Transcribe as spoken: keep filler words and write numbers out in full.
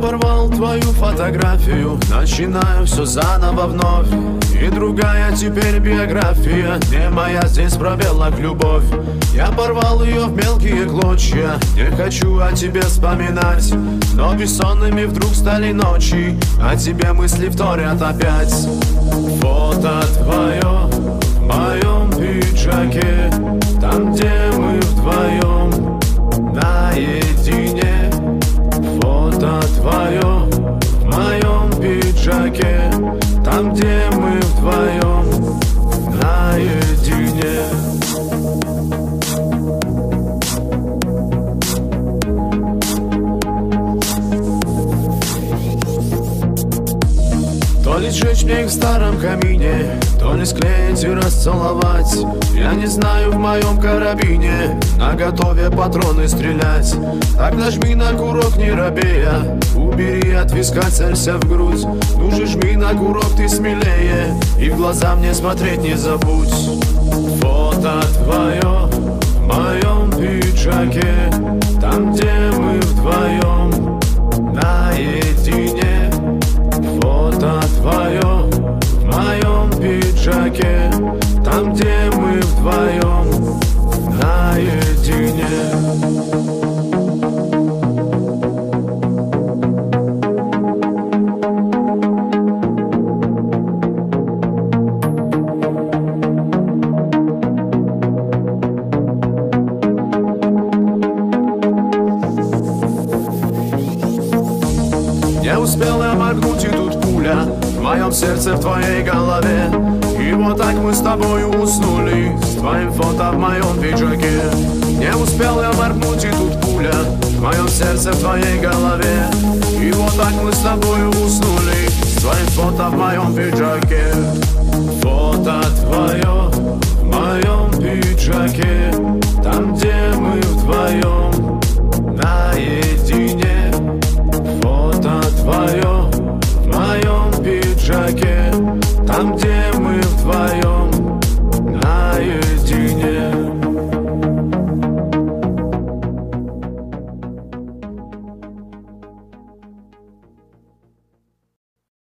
порвал твою фотографию, начинаю все заново вновь. И другая теперь биография, не моя, здесь пробелок любовь. Я порвал ее в мелкие клочья, не хочу о тебе вспоминать. Но бессонными вдруг стали ночи, о тебе мысли вторят опять. Фото твое в моем пиджаке, там, где мы вдвоем наедине. Фото твое в моем пиджаке, там, где мы вдвоем наедине. То ли сжечь мне их в старом камине, то ли склеить и расцеловать. Я не знаю, в моем карабине наготове патроны стрелять. Так нажми на курок, не робея, убери от виска, целься в грудь. Ну же жми на курок, ты смелее, и в глаза мне смотреть не забудь. Фото твое в моем пиджаке, там, где мы вдвоем наедине. Фото твое в моем пиджаке, там, где мы вдвоем наедине. Не успел я моргнуть, и тут пуля в моем сердце, в твоей голове. И вот так мы с тобою уснули, с твоим фото в моем пиджаке. Не успел я моргнуть, и тут пуля в моем сердце, в твоей голове. И вот так мы с тобою уснули, с твоим фото в моем пиджаке.